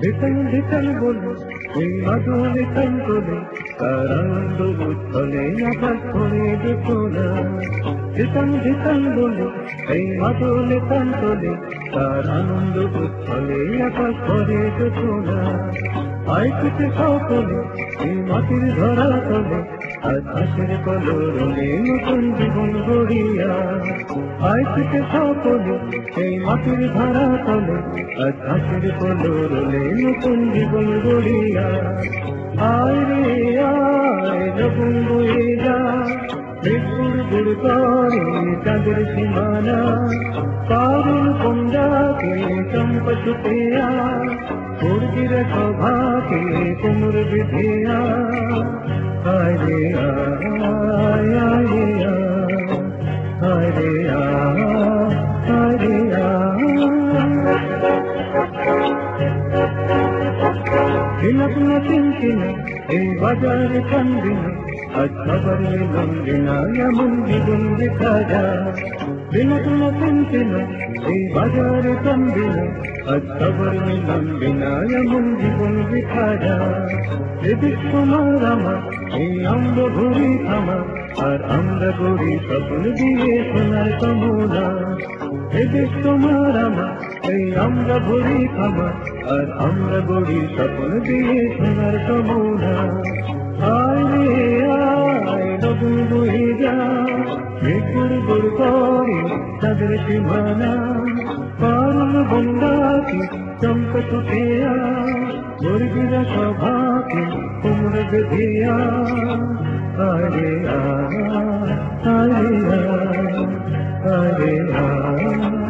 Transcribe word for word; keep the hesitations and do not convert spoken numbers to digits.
ধিতং ধিতং বলে এই মাদুরে কান তোলে তার আনন্দ উচ্ছলে আকাশ ভরে যেত না। ধিতং ধিতং বলে এই মাদুরে কান তোলে তার আনন্দ উচ্ছলে আকাশ ভরে যেত না। আইসিতে সকলে এই মাটির ধরা তলে আজ হাসির কলরবে নতুন জীবন গড়িয়া। আইসিতে সকলে এই মাটির ধরা তলে আজ হাসির কলরবে নতুন জীবন গড়িয়া। আয় রে আয় যখন বয়ে যা গুড় গুড় করে চাঁদের সীমানা, পারুল কন্যাকে চম্পা ছুটেয়া মুরগির সভাকে কোমর বিধিয়া। আয় রে আয় আয় রে আয় রে আয় রে চিনা চিনচিনা এই বাজারে কান্দিনা আজ খবর লঙ্গিনা এমন জীবন দেখা যা। চিনা চিনচিনা এই বাজারে কান্দিনা আজ খবর লঙ্গিনা এমন জীবন দেখা যা। এ বিশ্বমার আমার এই আমরা ঘুরি থামা আর আমরা গড়ি স্বপ্ন দিয়ে সোনার কামনা। এ বিশ্বমার আমার এই আমরা ঘুরি থামা আর আমরা গড়ি স্বপ্ন দিয়ে সোনার কামনা। আয় রে আয় নতুন বয়ে যা গুড় গুড় করে তাদের সীমানা, পারুল বন্দাকে চম্পা ছুটেয়া মুরগিরা সভাকে কোমর বেঁধিয়া। আয় রে আয় আয় রে আয় আয় রে আয়।